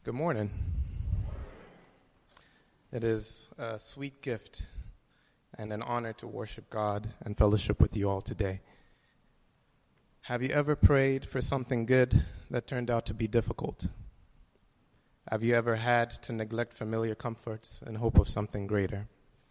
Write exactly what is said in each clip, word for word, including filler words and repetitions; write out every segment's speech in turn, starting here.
Good morning. It is a sweet gift and an honor to worship God and fellowship with you all today. Have you ever prayed for something good that turned out to be difficult? Have you ever had to neglect familiar comforts in hope of something greater?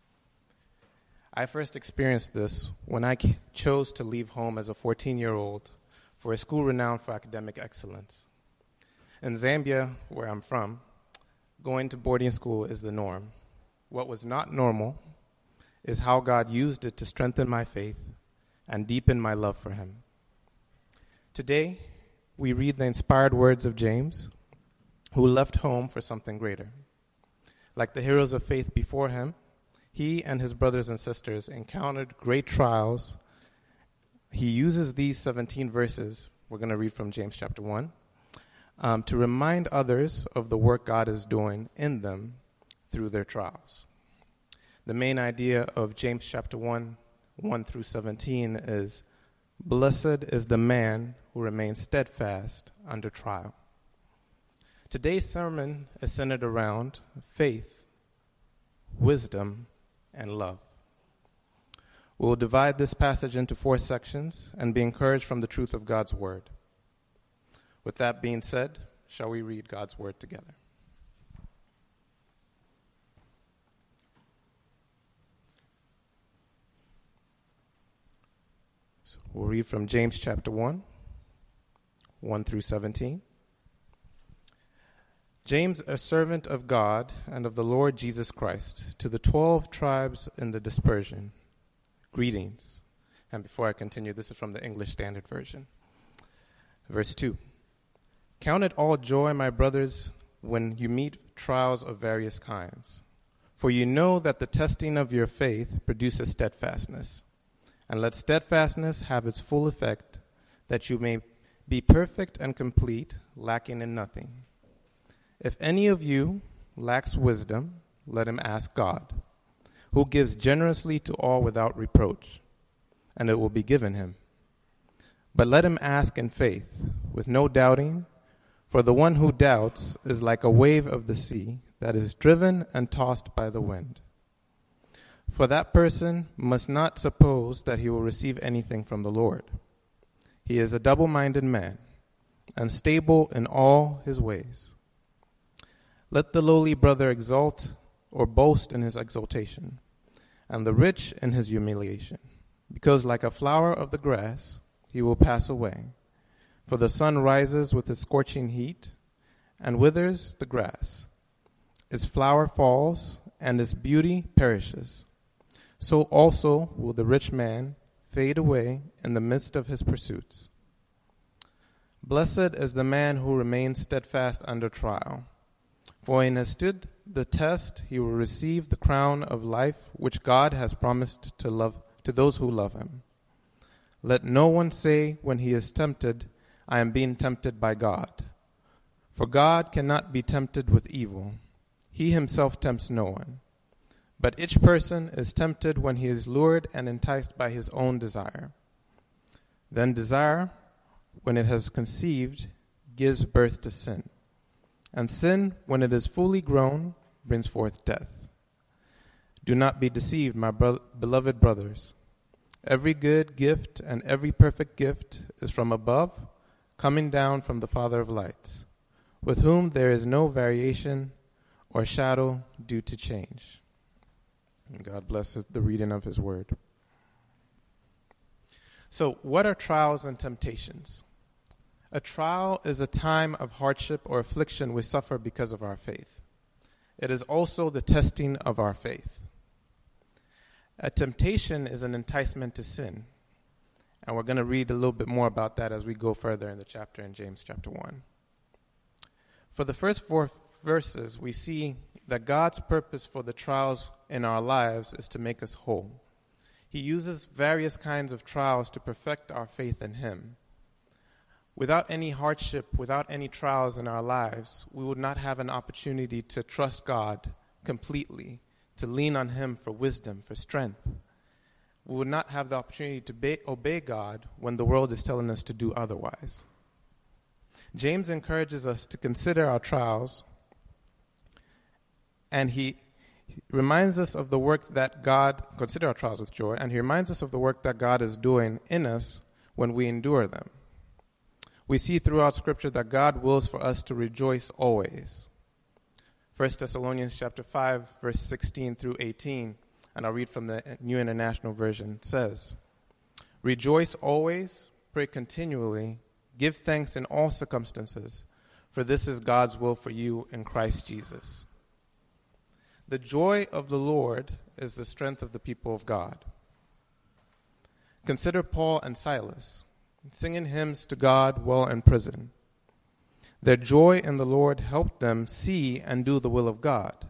I first experienced this when I chose to leave home as a fourteen-year-old for a school renowned for academic excellence. In Zambia, where I'm from, going to boarding school is the norm. What was not normal is how God used it to strengthen my faith and deepen my love for him. Today, we read the inspired words of James, who left home for something greater. Like the heroes of faith before him, he and his brothers and sisters encountered great trials. He uses these seventeen verses, we're going to read from James chapter one, Um, to remind others of the work God is doing in them through their trials. The main idea of James chapter one, one through seventeen is, blessed is the man who remains steadfast under trial. Today's sermon is centered around faith, wisdom, and love. We'll divide this passage into four sections and be encouraged from the truth of God's word. With that being said, shall we read God's word together? So we'll read from James chapter one, one through seventeen. James, a servant of God and of the Lord Jesus Christ, to the twelve tribes in the dispersion, greetings. And before I continue, this is from the English Standard Version. Verse two. Count it all joy, my brothers, when you meet trials of various kinds. For you know that the testing of your faith produces steadfastness. And let steadfastness have its full effect, that you may be perfect and complete, lacking in nothing. If any of you lacks wisdom, let him ask God, who gives generously to all without reproach, and it will be given him. But let him ask in faith, with no doubting. For the one who doubts is like a wave of the sea that is driven and tossed by the wind. For that person must not suppose that he will receive anything from the Lord. He is a double-minded man, unstable in all his ways. Let the lowly brother exult or boast in his exaltation, and the rich in his humiliation, because like a flower of the grass he will pass away. For the sun rises with its scorching heat and withers the grass. Its flower falls and its beauty perishes. So also will the rich man fade away in the midst of his pursuits. Blessed is the man who remains steadfast under trial. For when he has stood the test, he will receive the crown of life which God has promised to love to those who love him. Let no one say when he is tempted, I am being tempted by God. For God cannot be tempted with evil. He himself tempts no one. But each person is tempted when he is lured and enticed by his own desire. Then desire, when it has conceived, gives birth to sin. And sin, when it is fully grown, brings forth death. Do not be deceived, my bro- beloved brothers. Every good gift and every perfect gift is from above, coming down from the Father of lights, with whom there is no variation or shadow due to change. And God bless the reading of his word. So, what are trials and temptations? A trial is a time of hardship or affliction we suffer because of our faith. It is also the testing of our faith. A temptation is an enticement to sin. And we're going to read a little bit more about that as we go further in the chapter in James chapter one. For the first four verses, we see that God's purpose for the trials in our lives is to make us whole. He uses various kinds of trials to perfect our faith in him. Without any hardship, without any trials in our lives, we would not have an opportunity to trust God completely, to lean on him for wisdom, for strength. We would not have the opportunity to be, obey God when the world is telling us to do otherwise. James encourages us to consider our trials and he reminds us of the work that God, consider our trials with joy, and he reminds us of the work that God is doing in us when we endure them. We see throughout Scripture that God wills for us to rejoice always. First Thessalonians chapter five, verse sixteen through eighteen, and I'll read from the New International Version, says, "Rejoice always, pray continually, give thanks in all circumstances, for this is God's will for you in Christ Jesus." The joy of the Lord is the strength of the people of God. Consider Paul and Silas, singing hymns to God while in prison. Their joy in the Lord helped them see and do the will of God.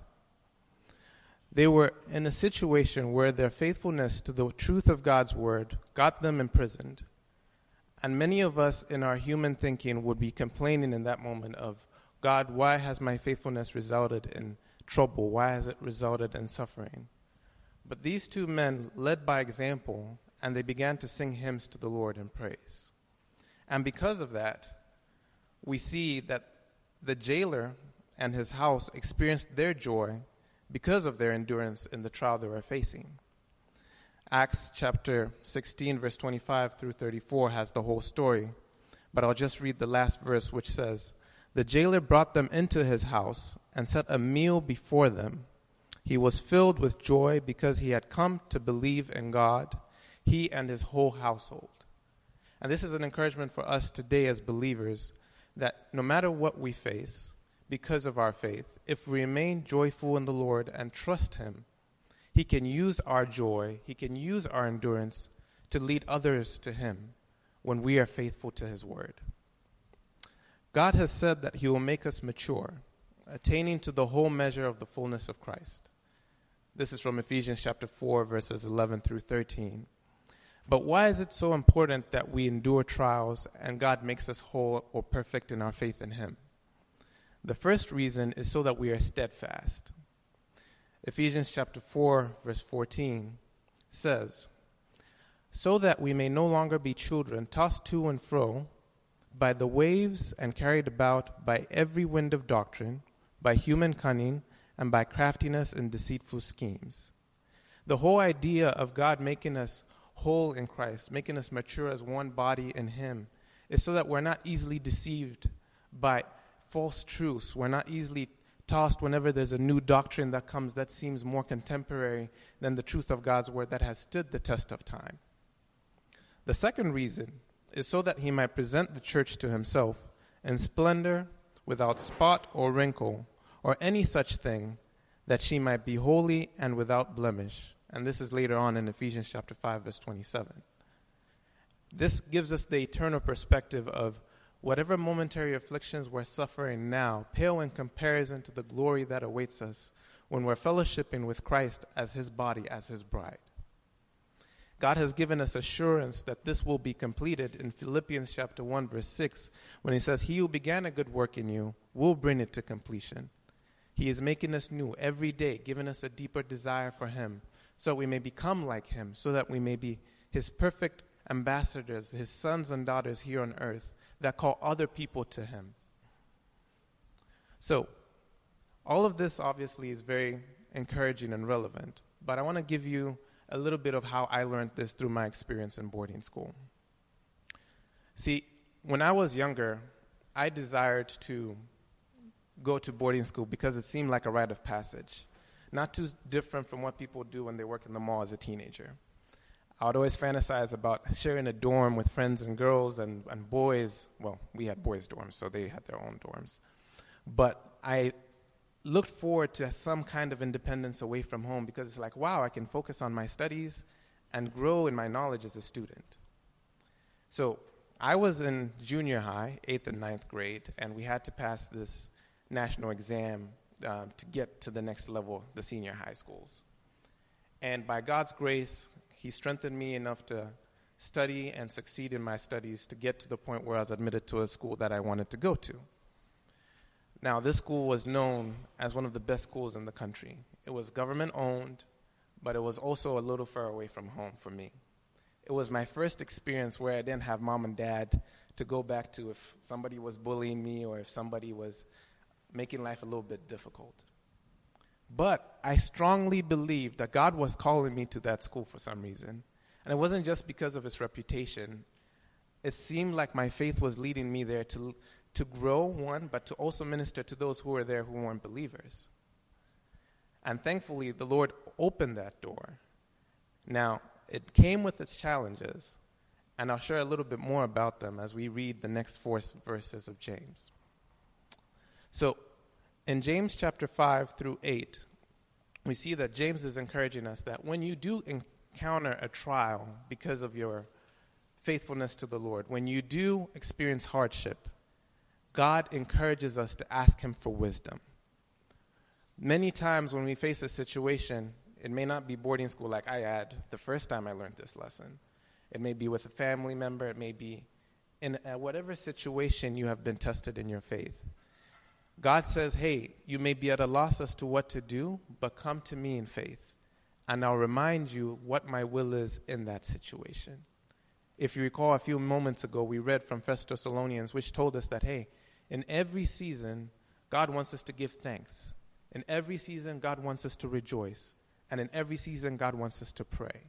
They were in a situation where their faithfulness to the truth of God's word got them imprisoned. And many of us in our human thinking would be complaining in that moment of, God, why has my faithfulness resulted in trouble? Why has it resulted in suffering? But these two men led by example, and they began to sing hymns to the Lord in praise. And because of that, we see that the jailer and his house experienced their joy because of their endurance in the trial they were facing. Acts chapter sixteen, verse twenty-five through thirty-four has the whole story, but I'll just read the last verse, which says, "The jailer brought them into his house and set a meal before them. He was filled with joy because he had come to believe in God, he and his whole household." And this is an encouragement for us today as believers, that no matter what we face, because of our faith, if we remain joyful in the Lord and trust him, he can use our joy, he can use our endurance to lead others to him when we are faithful to his word. God has said that he will make us mature, attaining to the whole measure of the fullness of Christ. This is from Ephesians chapter four, verses eleven through thirteen. But why is it so important that we endure trials and God makes us whole or perfect in our faith in him? The first reason is so that we are steadfast. Ephesians chapter four, verse fourteen says, "So that we may no longer be children tossed to and fro by the waves and carried about by every wind of doctrine, by human cunning, and by craftiness and deceitful schemes." The whole idea of God making us whole in Christ, making us mature as one body in him, is so that we're not easily deceived by false truths. We're not easily tossed whenever there's a new doctrine that comes that seems more contemporary than the truth of God's word that has stood the test of time. The second reason is so that he might present the church to himself in splendor, without spot or wrinkle, or any such thing, that she might be holy and without blemish. And this is later on in Ephesians chapter five, verse twenty-seven. This gives us the eternal perspective of whatever momentary afflictions we're suffering now pale in comparison to the glory that awaits us when we're fellowshipping with Christ as his body, as his bride. God has given us assurance that this will be completed in Philippians chapter one, verse six, when he says, "He who began a good work in you will bring it to completion." He is making us new every day, giving us a deeper desire for him, so we may become like him, so that we may be his perfect ambassadors, his sons and daughters here on earth that call other people to him. So, all of this obviously is very encouraging and relevant, but I want to give you a little bit of how I learned this through my experience in boarding school. See, when I was younger, I desired to go to boarding school because it seemed like a rite of passage. Not too different from what people do when they work in the mall as a teenager. I would always fantasize about sharing a dorm with friends and girls and, and boys. Well, we had boys' dorms, so they had their own dorms. But I looked forward to some kind of independence away from home because it's like, wow, I can focus on my studies and grow in my knowledge as a student. So I was in junior high, eighth and ninth grade, and we had to pass this national exam Uh, to get to the next level, the senior high schools. And by God's grace, he strengthened me enough to study and succeed in my studies to get to the point where I was admitted to a school that I wanted to go to. Now, this school was known as one of the best schools in the country. It was government-owned, but it was also a little far away from home for me. It was my first experience where I didn't have mom and dad to go back to if somebody was bullying me or if somebody was making life a little bit difficult. But I strongly believed that God was calling me to that school for some reason. And it wasn't just because of its reputation. It seemed like my faith was leading me there to, to grow, one, but to also minister to those who were there who weren't believers. And thankfully, the Lord opened that door. Now, it came with its challenges, and I'll share a little bit more about them as we read the next four verses of James. So, in James chapter five through eight, we see that James is encouraging us that when you do encounter a trial because of your faithfulness to the Lord, when you do experience hardship, God encourages us to ask him for wisdom. Many times when we face a situation, it may not be boarding school like I had the first time I learned this lesson. It may be with a family member. It may be in uh, whatever situation you have been tested in your faith. God says, hey, you may be at a loss as to what to do, but come to me in faith, and I'll remind you what my will is in that situation. If you recall, a few moments ago, we read from First Thessalonians, which told us that, hey, in every season, God wants us to give thanks. In every season, God wants us to rejoice. And in every season, God wants us to pray.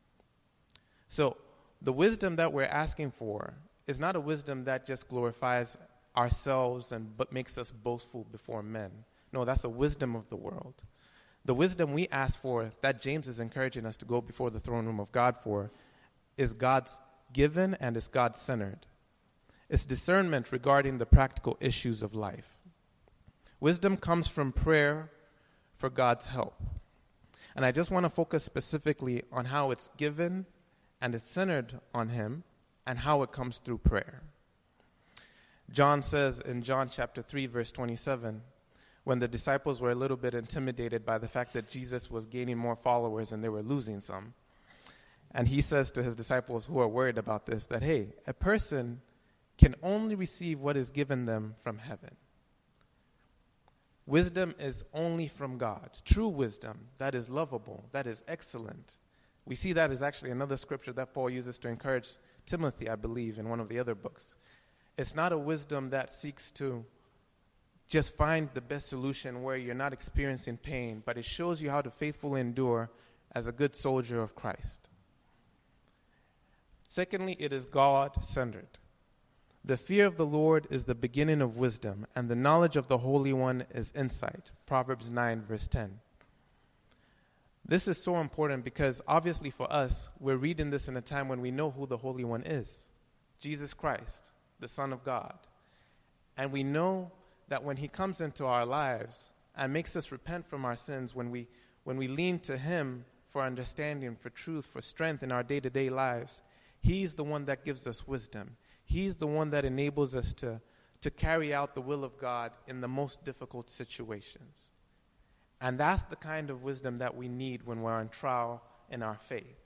So the wisdom that we're asking for is not a wisdom that just glorifies ourselves and but makes us boastful before men. No, that's a wisdom of the world. The wisdom we ask for, that James is encouraging us to go before the throne room of God for, is God's given and is God-centered. It's discernment regarding the practical issues of life. Wisdom comes from prayer for God's help. And I just want to focus specifically on how it's given and it's centered on him and how it comes through prayer. John says in John chapter three, verse twenty-seven, when the disciples were a little bit intimidated by the fact that Jesus was gaining more followers and they were losing some. And he says to his disciples who are worried about this that, hey, a person can only receive what is given them from heaven. Wisdom is only from God. True wisdom that is lovable, that is excellent. We see that is actually another scripture that Paul uses to encourage Timothy, I believe, in one of the other books. It's not a wisdom that seeks to just find the best solution where you're not experiencing pain, but it shows you how to faithfully endure as a good soldier of Christ. Secondly, it is God-centered. The fear of the Lord is the beginning of wisdom, and the knowledge of the Holy One is insight. Proverbs nine, verse ten. This is so important because obviously for us, we're reading this in a time when we know who the Holy One is. Jesus Christ, the Son of God. And we know that when he comes into our lives and makes us repent from our sins, when we, when we lean to him for understanding, for truth, for strength in our day-to-day lives, he's the one that gives us wisdom. He's the one that enables us to, to carry out the will of God in the most difficult situations. And that's the kind of wisdom that we need when we're on trial in our faith.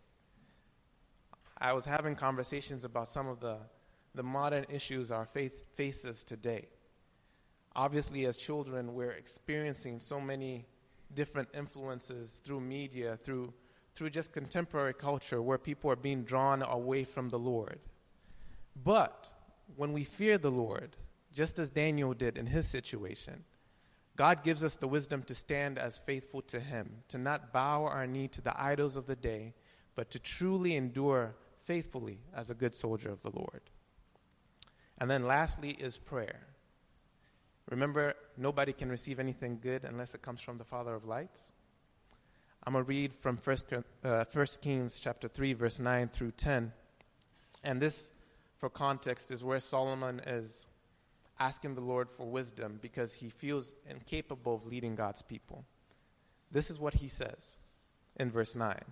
I was having conversations about some of the, the modern issues our faith faces today. Obviously, as children, we're experiencing so many different influences through media, through, through just contemporary culture, where people are being drawn away from the Lord. But when we fear the Lord, just as Daniel did in his situation, God gives us the wisdom to stand as faithful to him, to not bow our knee to the idols of the day, but to truly endure faithfully as a good soldier of the Lord. And then lastly is prayer. Remember, nobody can receive anything good unless it comes from the Father of lights. I'm going to read from First uh, First Kings chapter three, verse nine through ten. And this, for context, is where Solomon is asking the Lord for wisdom because he feels incapable of leading God's people. This is what he says in verse nine.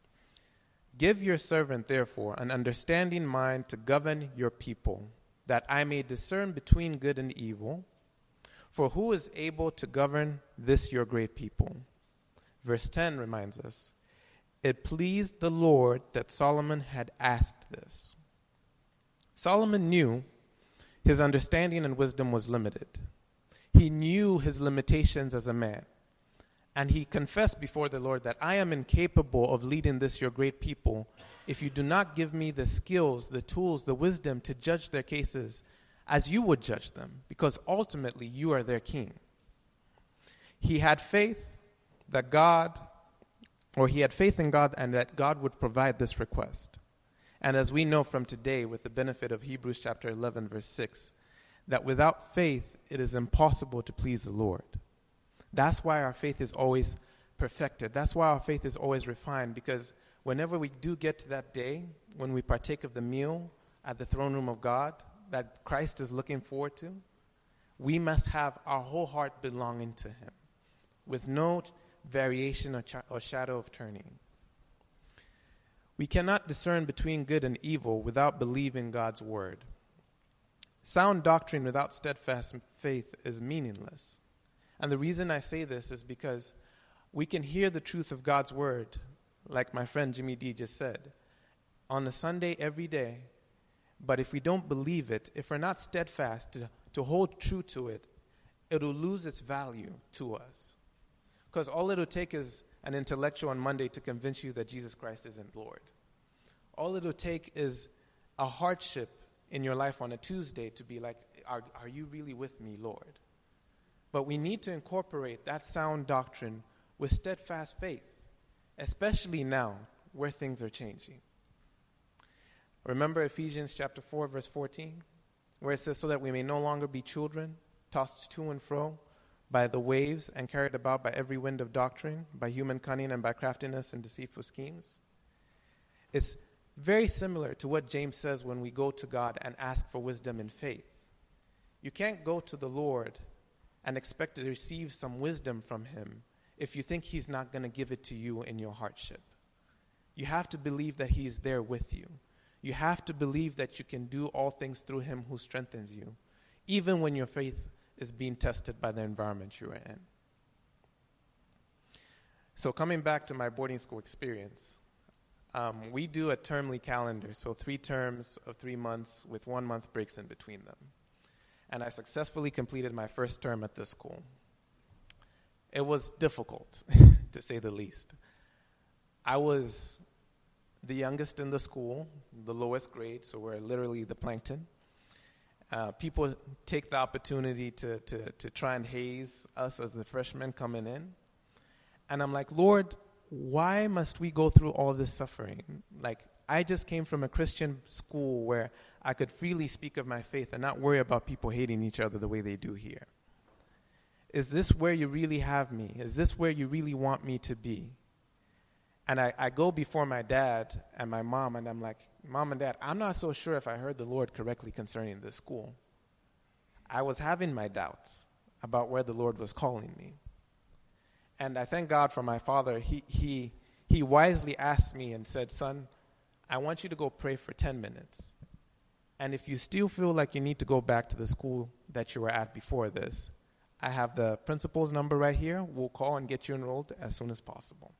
Give your servant, therefore, an understanding mind to govern your people, that I may discern between good and evil. For who is able to govern this your great people? Verse ten reminds us, it pleased the Lord that Solomon had asked this. Solomon knew his understanding and wisdom was limited. He knew his limitations as a man. And he confessed before the Lord that I am incapable of leading this your great people if you do not give me the skills, the tools, the wisdom to judge their cases as you would judge them, because ultimately you are their king. He had faith that God, or he had faith in God and that God would provide this request. And as we know from today, with the benefit of Hebrews chapter eleven, verse six, that without faith, it is impossible to please the Lord. That's why our faith is always perfected. That's why our faith is always refined, because whenever we do get to that day, when we partake of the meal at the throne room of God that Christ is looking forward to, we must have our whole heart belonging to him, with no variation or, ch- or shadow of turning. We cannot discern between good and evil without believing God's word. Sound doctrine without steadfast faith is meaningless. And the reason I say this is because we can hear the truth of God's word, like my friend Jimmy D just said, on a Sunday every day. But if we don't believe it, if we're not steadfast to, to hold true to it, it'll lose its value to us. Because all it'll take is an intellectual on Monday to convince you that Jesus Christ isn't Lord. All it'll take is a hardship in your life on a Tuesday to be like, are, are you really with me, Lord? But we need to incorporate that sound doctrine with steadfast faith, especially now where things are changing. Remember Ephesians chapter four, verse fourteen, where it says, so that we may no longer be children, tossed to and fro by the waves and carried about by every wind of doctrine, by human cunning and by craftiness and deceitful schemes. It's very similar to what James says when we go to God and ask for wisdom in faith. You can't go to the Lord and expect to receive some wisdom from him if you think he's not going to give it to you in your hardship. You have to believe that he is there with you. You have to believe that you can do all things through him who strengthens you, even when your faith is being tested by the environment you are in. So coming back to my boarding school experience, um, we do a termly calendar, so three terms of three months with one month breaks in between them. And I successfully completed my first term at this school. It was difficult, to say the least. I was the youngest in the school, the lowest grade, so we're literally the plankton. Uh, people take the opportunity to, to, to try and haze us as the freshmen coming in. And I'm like, Lord, why must we go through all this suffering? Like, I just came from a Christian school where I could freely speak of my faith and not worry about people hating each other the way they do here. Is this where you really have me? Is this where you really want me to be? And I, I go before my dad and my mom, and I'm like, Mom and Dad, I'm not so sure if I heard the Lord correctly concerning this school. I was having my doubts about where the Lord was calling me. And I thank God for my father. He, he, he wisely asked me and said, son, I want you to go pray for ten minutes. And if you still feel like you need to go back to the school that you were at before this, I have the principal's number right here. We'll call and get you enrolled as soon as possible.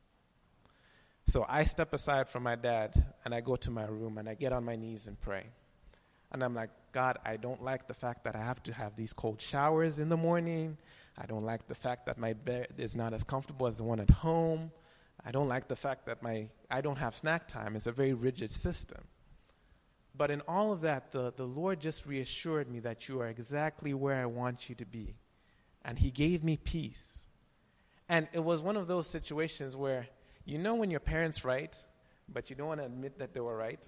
So I step aside from my dad, and I go to my room, and I get on my knees and pray. And I'm like, God, I don't like the fact that I have to have these cold showers in the morning. I don't like the fact that my bed is not as comfortable as the one at home. I don't like the fact that my I don't have snack time. It's a very rigid system. But in all of that, the, the Lord just reassured me that you are exactly where I want you to be. And he gave me peace. And it was one of those situations where, you know when your parents right, but you don't want to admit that they were right?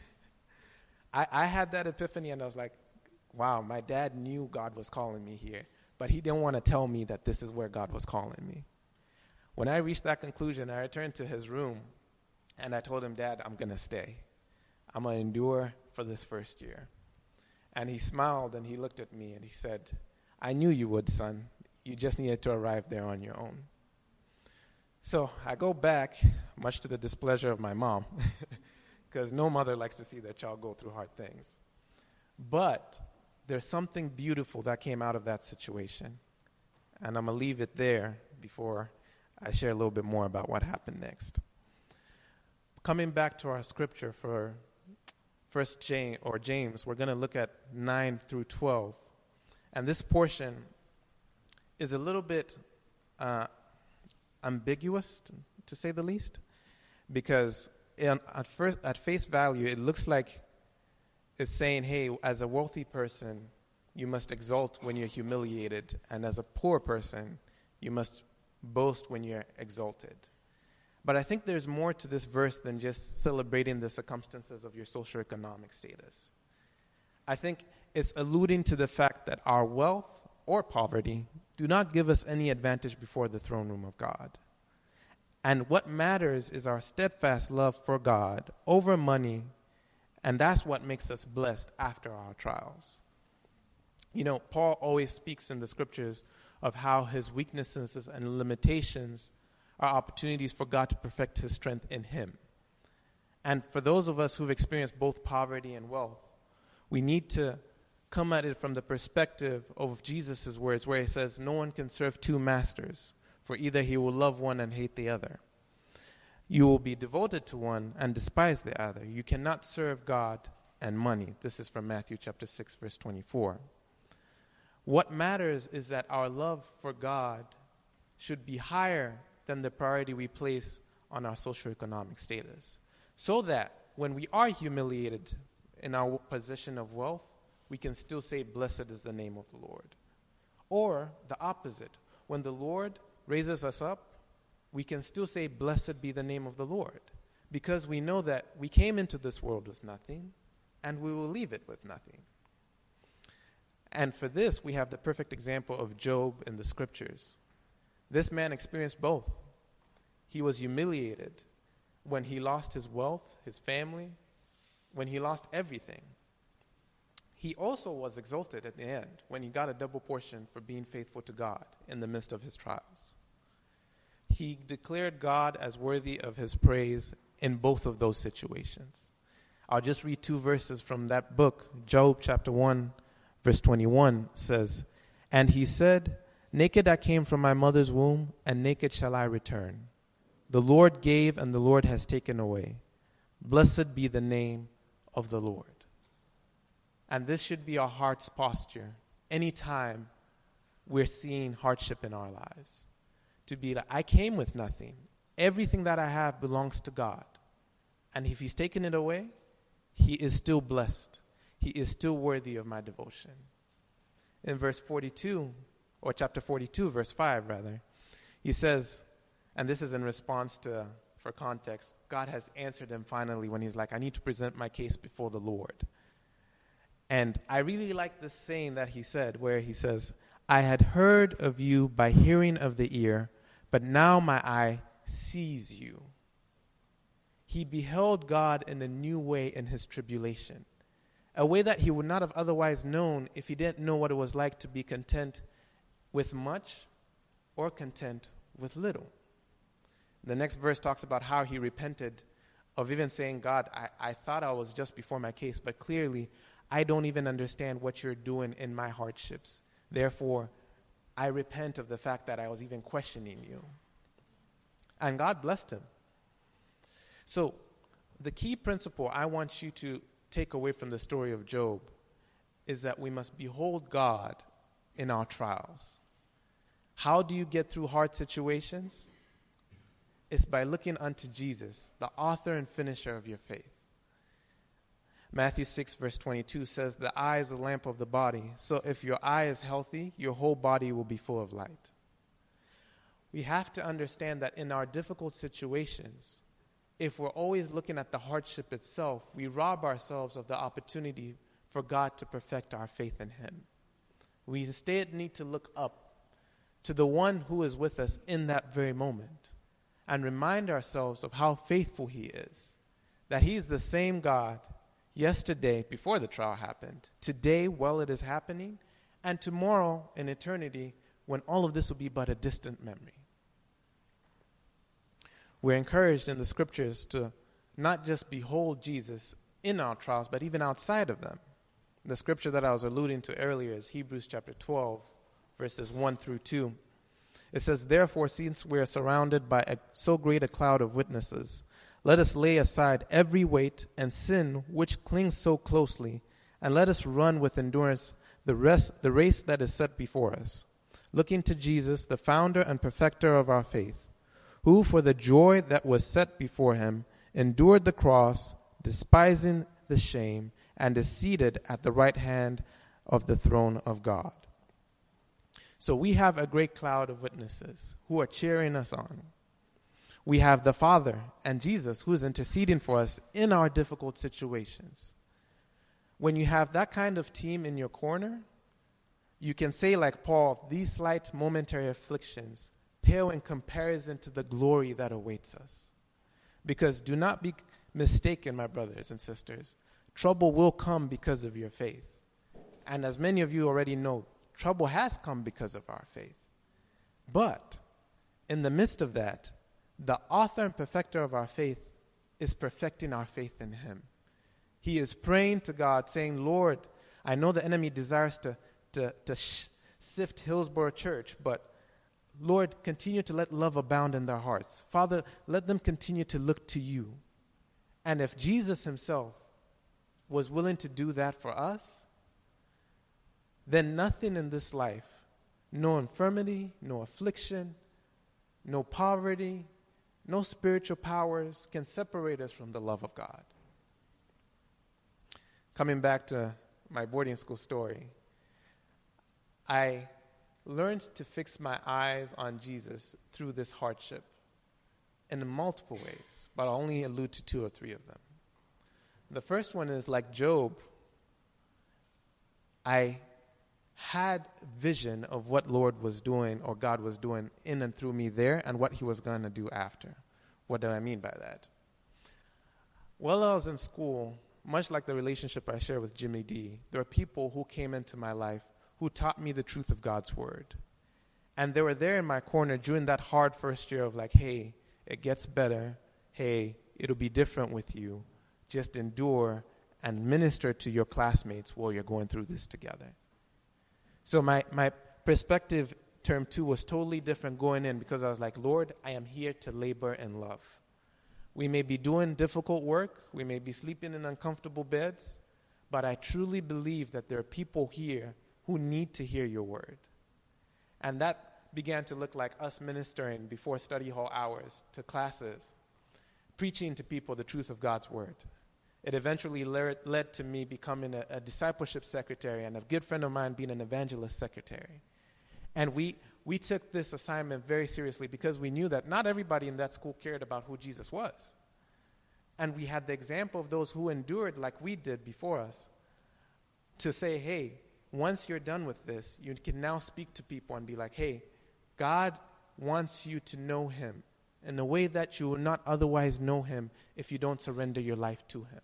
I, I had that epiphany, and I was like, wow, my dad knew God was calling me here, but he didn't want to tell me that this is where God was calling me. When I reached that conclusion, I returned to his room, and I told him, Dad, I'm going to stay. I'm going to endure for this first year. And he smiled, and he looked at me, and he said, I knew you would, son. You just needed to arrive there on your own. So I go back, much to the displeasure of my mom, because no mother likes to see their child go through hard things. But there's something beautiful that came out of that situation. And I'm going to leave it there before I share a little bit more about what happened next. Coming back to our scripture for First James, or James, we're going to look at nine through twelve. And this portion is a little bit uh, ambiguous, to say the least, because in, at first, at face value, it looks like it's saying, hey, as a wealthy person, you must exult when you're humiliated, and as a poor person, you must boast when you're exalted. But I think there's more to this verse than just celebrating the circumstances of your socioeconomic status. I think it's alluding to the fact that our wealth or poverty do not give us any advantage before the throne room of God. And what matters is our steadfast love for God over money, and that's what makes us blessed after our trials. You know, Paul always speaks in the scriptures of how his weaknesses and limitations are opportunities for God to perfect his strength in him. And for those of us who've experienced both poverty and wealth, we need to come at it from the perspective of Jesus' words, where he says, no one can serve two masters, for either he will love one and hate the other. You will be devoted to one and despise the other. You cannot serve God and money. This is from Matthew chapter six, verse twenty-four. What matters is that our love for God should be higher than the priority we place on our socioeconomic status, so that when we are humiliated in our position of wealth, we can still say, blessed is the name of the Lord. Or the opposite, when the Lord raises us up, we can still say, blessed be the name of the Lord, because we know that we came into this world with nothing, and we will leave it with nothing. And for this, we have the perfect example of Job in the scriptures. This man experienced both. He was humiliated when he lost his wealth, his family, when he lost everything. He also was exalted at the end when he got a double portion for being faithful to God in the midst of his trials. He declared God as worthy of his praise in both of those situations. I'll just read two verses from that book. Job chapter one, verse twenty-one says, and he said, naked I came from my mother's womb, and naked shall I return. The Lord gave, and the Lord has taken away. Blessed be the name of the Lord. And this should be our heart's posture anytime we're seeing hardship in our lives. To be like, I came with nothing. Everything that I have belongs to God. And if he's taken it away, he is still blessed. He is still worthy of my devotion. In verse forty-two, or chapter forty-two, verse five, rather, he says, and this is in response to, for context, God has answered him finally when he's like, I need to present my case before the Lord. And I really like this saying that he said, where he says, I had heard of you by hearing of the ear, but now my eye sees you. He beheld God in a new way in his tribulation, a way that he would not have otherwise known if he didn't know what it was like to be content with much or content with little. The next verse talks about how he repented of even saying, God, I, I thought I was just before my case, but clearly I don't even understand what you're doing in my hardships. Therefore, I repent of the fact that I was even questioning you. And God blessed him. So the key principle I want you to take away from the story of Job is that we must behold God in our trials. How do you get through hard situations? It's by looking unto Jesus, the author and finisher of your faith. Matthew six, verse twenty-two says, the eye is the lamp of the body. So if your eye is healthy, your whole body will be full of light. We have to understand that in our difficult situations, if we're always looking at the hardship itself, we rob ourselves of the opportunity for God to perfect our faith in him. We instead need to look up to the one who is with us in that very moment and remind ourselves of how faithful he is, that he's the same God yesterday before the trial happened, today while it is happening, and tomorrow in eternity when all of this will be but a distant memory. We're encouraged in the scriptures to not just behold Jesus in our trials, but even outside of them. The scripture that I was alluding to earlier is Hebrews chapter twelve, verses one through two. It says, therefore, since we are surrounded by a, so great a cloud of witnesses, let us lay aside every weight and sin which clings so closely, and let us run with endurance the rest, the race that is set before us, looking to Jesus, the founder and perfecter of our faith, who for the joy that was set before him endured the cross, despising the shame, and is seated at the right hand of the throne of God. So we have a great cloud of witnesses who are cheering us on. We have the Father and Jesus who is interceding for us in our difficult situations. When you have that kind of team in your corner, you can say like Paul, these slight momentary afflictions pale in comparison to the glory that awaits us. Because do not be mistaken, my brothers and sisters, trouble will come because of your faith. And as many of you already know, trouble has come because of our faith. But in the midst of that, the author and perfecter of our faith is perfecting our faith in him. He is praying to God, saying, Lord, I know the enemy desires to, to, to sh- sift Hillsborough Church, but Lord, continue to let love abound in their hearts. Father, let them continue to look to you. And if Jesus himself was willing to do that for us, then nothing in this life, no infirmity, no affliction, no poverty, no spiritual powers can separate us from the love of God. Coming back to my boarding school story, I learned to fix my eyes on Jesus through this hardship in multiple ways, but I'll only allude to two or three of them. The first one is like Job, I had vision of what Lord was doing or God was doing in and through me there and what he was going to do after. What do I mean by that? While I was in school, much like the relationship I share with Jimmy D, there are people who came into my life who taught me the truth of God's word. And they were there in my corner during that hard first year of like, hey, it gets better. Hey, it'll be different with you. Just endure and minister to your classmates while you're going through this together. So my, my perspective, term two, was totally different going in because I was like, Lord, I am here to labor and love. We may be doing difficult work. We may be sleeping in uncomfortable beds. But I truly believe that there are people here who need to hear your word. And that began to look like us ministering before study hall hours to classes, preaching to people the truth of God's word. It eventually le- led to me becoming a, a discipleship secretary and a good friend of mine being an evangelist secretary. And we we took this assignment very seriously because we knew that not everybody in that school cared about who Jesus was. And we had the example of those who endured like we did before us to say, hey, once you're done with this, you can now speak to people and be like, hey, God wants you to know him in a way that you will not otherwise know him if you don't surrender your life to him.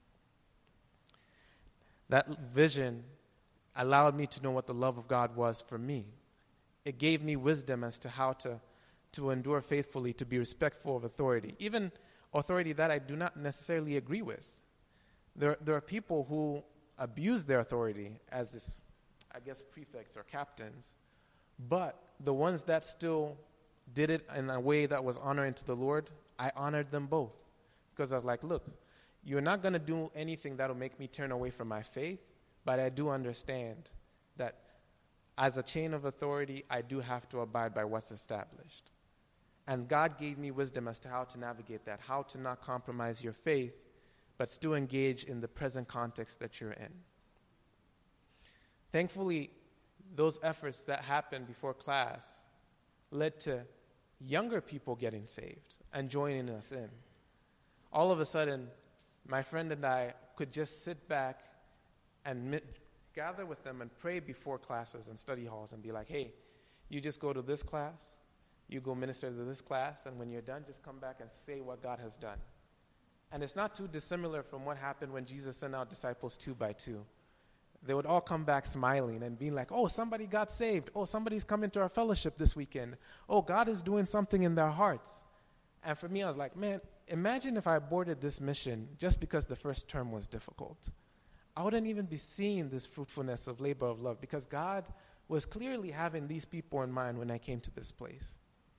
That vision allowed me to know what the love of God was for me. It gave me wisdom as to how to, to endure faithfully, to be respectful of authority, even authority that I do not necessarily agree with. There, there are people who abuse their authority as this, I guess, prefects or captains, but the ones that still did it in a way that was honoring to the Lord, I honored them both. Because I was like, look, you're not going to do anything that will make me turn away from my faith, but I do understand that as a chain of authority, I do have to abide by what's established. And God gave me wisdom as to how to navigate that, how to not compromise your faith, but still engage in the present context that you're in. Thankfully, those efforts that happened before class led to younger people getting saved and joining us in. All of a sudden, my friend and I could just sit back and mi- gather with them and pray before classes and study halls and be like, hey, you just go to this class, you go minister to this class, and when you're done, just come back and say what God has done. And it's not too dissimilar from what happened when Jesus sent out disciples two by two. They would all come back smiling and being like, oh, somebody got saved. Oh, somebody's coming to our fellowship this weekend. Oh, God is doing something in their hearts. And for me, I was like, man, imagine if I aborted this mission just because the first term was difficult. I wouldn't even be seeing this fruitfulness of labor of love because God was clearly having these people in mind when I came to this place.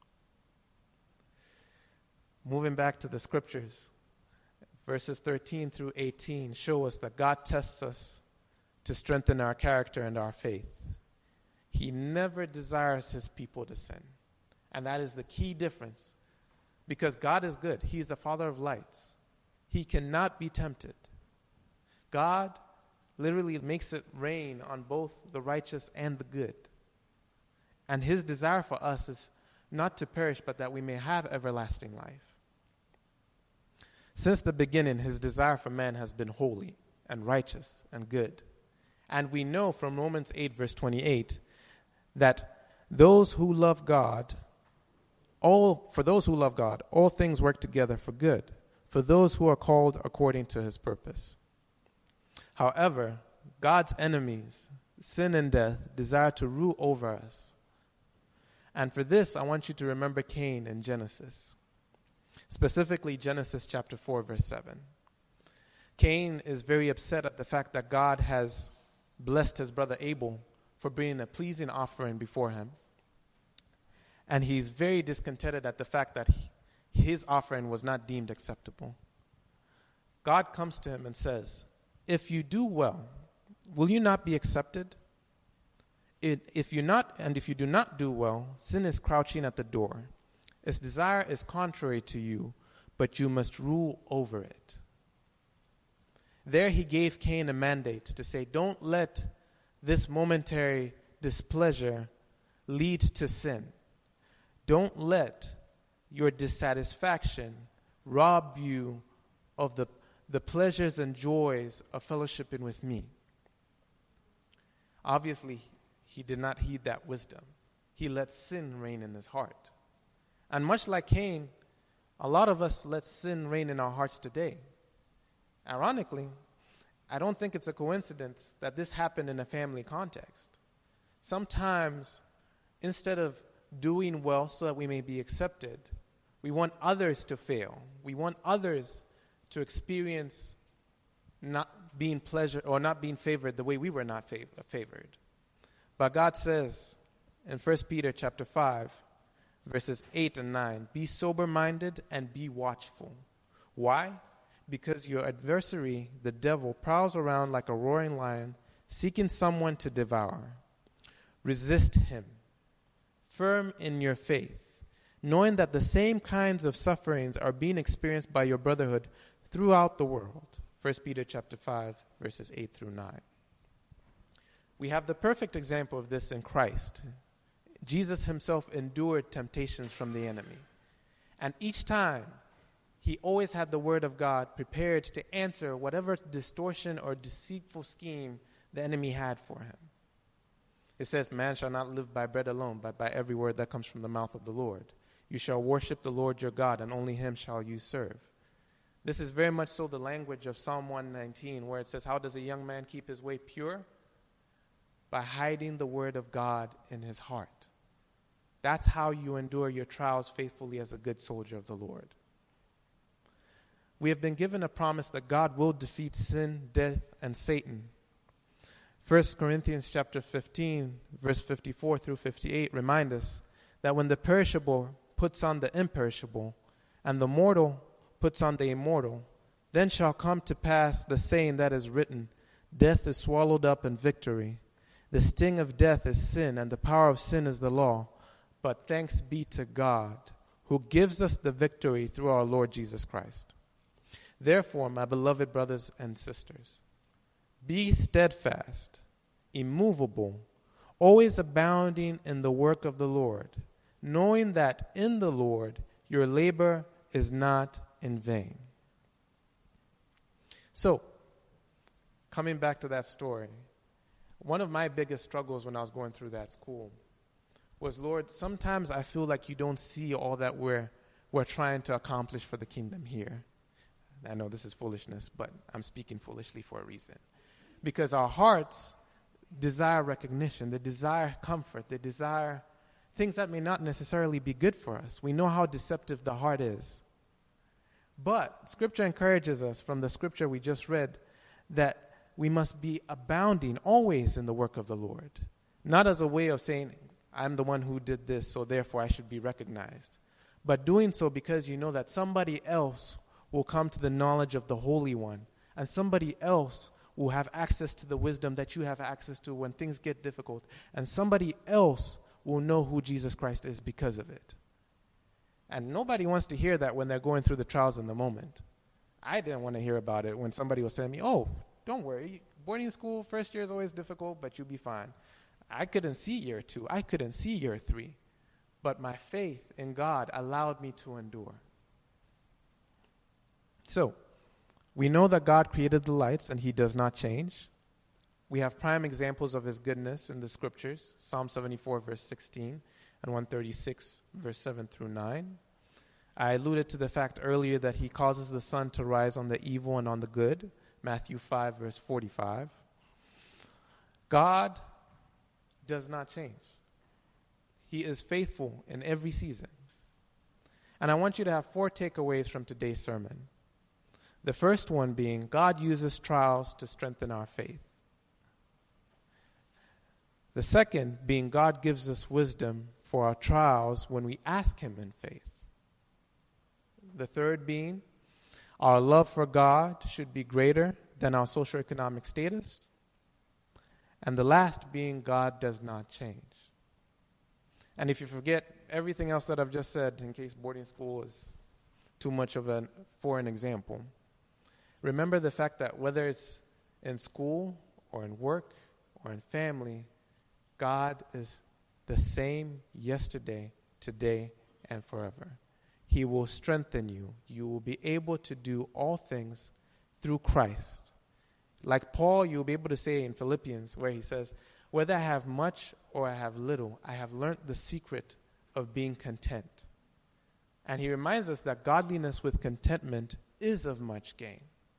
Moving back to the scriptures, verses thirteen through eighteen show us that God tests us to strengthen our character and our faith. He never desires his people to sin. And that is the key difference. Because God is good. He is the Father of lights. He cannot be tempted. God literally makes it rain on both the righteous and the good. And his desire for us is not to perish, but that we may have everlasting life. Since the beginning, his desire for man has been holy and righteous and good. And we know from Romans eight, verse twenty-eight, that those who love God, all for those who love God, all things work together for good, for those who are called according to his purpose. However, God's enemies, sin and death, desire to rule over us. And for this, I want you to remember Cain in Genesis, specifically Genesis chapter four, verse seven. Cain is very upset at the fact that God has blessed his brother Abel for bringing a pleasing offering before him. And he's very discontented at the fact that he, his offering was not deemed acceptable. God comes to him and says, if you do well, will you not be accepted? It, if you not, and if you do not do well, sin is crouching at the door. Its desire is contrary to you, but you must rule over it. There he gave Cain a mandate to say, don't let this momentary displeasure lead to sin. Don't let your dissatisfaction rob you of the, the pleasures and joys of fellowshipping with me. Obviously, he did not heed that wisdom. He let sin reign in his heart. And much like Cain, a lot of us let sin reign in our hearts today. Ironically, I don't think it's a coincidence that this happened in a family context. Sometimes, instead of doing well so that we may be accepted, we want others to fail. We want others to experience not being pleasure or not being favored the way we were not fav- favored. But God says in First Peter chapter five, verses eight and nine, be sober-minded and be watchful. Why? Because your adversary, the devil, prowls around like a roaring lion, seeking someone to devour. Resist him, firm in your faith, knowing that the same kinds of sufferings are being experienced by your brotherhood throughout the world. First Peter chapter five, verses eight through nine. We have the perfect example of this in Christ. Jesus himself endured temptations from the enemy. And each time, he always had the word of God prepared to answer whatever distortion or deceitful scheme the enemy had for him. It says, man shall not live by bread alone, but by every word that comes from the mouth of the Lord. You shall worship the Lord your God, and only him shall you serve. This is very much so the language of Psalm one nineteen, where it says, how does a young man keep his way pure? By hiding the word of God in his heart. That's how you endure your trials faithfully as a good soldier of the Lord. We have been given a promise that God will defeat sin, death, and Satan. First Corinthians chapter fifteen, verse fifty-four through fifty-eight remind us that when the perishable puts on the imperishable, and the mortal puts on the immortal, then shall come to pass the saying that is written, death is swallowed up in victory. The sting of death is sin, and the power of sin is the law. But thanks be to God, who gives us the victory through our Lord Jesus Christ. Therefore, my beloved brothers and sisters, be steadfast, immovable, always abounding in the work of the Lord, knowing that in the Lord your labor is not in vain. So, coming back to that story, one of my biggest struggles when I was going through that school was, Lord, sometimes I feel like you don't see all that we're, we're trying to accomplish for the kingdom here. I know this is foolishness, but I'm speaking foolishly for a reason. Because our hearts desire recognition, they desire comfort, they desire things that may not necessarily be good for us. We know how deceptive the heart is. But Scripture encourages us from the Scripture we just read that we must be abounding always in the work of the Lord. Not as a way of saying, I'm the one who did this, so therefore I should be recognized. But doing so because you know that somebody else will come to the knowledge of the Holy One, and somebody else will have access to the wisdom that you have access to when things get difficult, and somebody else will know who Jesus Christ is because of it. And nobody wants to hear that when they're going through the trials in the moment. I didn't want to hear about it when somebody was telling me, oh, don't worry, boarding school, first year is always difficult, but you'll be fine. I couldn't see year two. I couldn't see year three. But my faith in God allowed me to endure. So, we know that God created the lights and he does not change. We have prime examples of his goodness in the scriptures, Psalm seventy-four, verse sixteen, and one thirty-six, verse seven through nine. I alluded to the fact earlier that he causes the sun to rise on the evil and on the good, Matthew five, verse forty-five. God does not change. He is faithful in every season. And I want you to have four takeaways from today's sermon. The first one being, God uses trials to strengthen our faith. The second being, God gives us wisdom for our trials when we ask him in faith. The third being, our love for God should be greater than our socioeconomic status. And the last being, God does not change. And if you forget everything else that I've just said, in case boarding school is too much of a for an example, remember the fact that whether it's in school or in work or in family, God is the same yesterday, today, and forever. He will strengthen you. You will be able to do all things through Christ. Like Paul, you'll be able to say in Philippians, where he says, whether I have much or I have little, I have learned the secret of being content. And he reminds us that godliness with contentment is of much gain.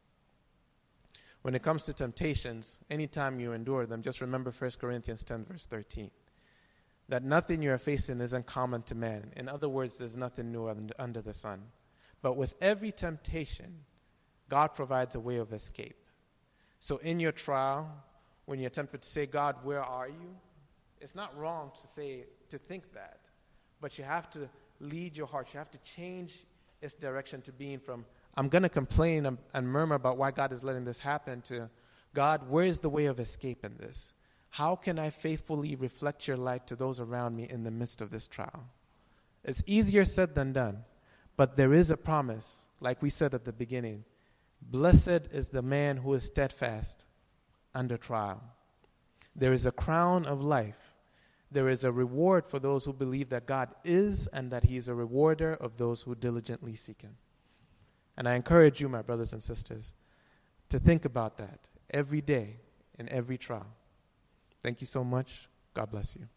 When it comes to temptations, anytime you endure them, just remember First Corinthians ten, verse thirteen. That nothing you are facing is uncommon to man. In other words, there's nothing new under the sun. But with every temptation, God provides a way of escape. So in your trial, when you're tempted to say, God, where are you? It's not wrong to say, to think that. But you have to lead your heart. You have to change its direction to being from, I'm going to complain and, and murmur about why God is letting this happen, to, God, where is the way of escape in this? How can I faithfully reflect your light to those around me in the midst of this trial? It's easier said than done, but there is a promise, like we said at the beginning. Blessed is the man who is steadfast under trial. There is a crown of life. There is a reward for those who believe that God is and that he is a rewarder of those who diligently seek him. And I encourage you, my brothers and sisters, to think about that every day in every trial. Thank you so much. God bless you.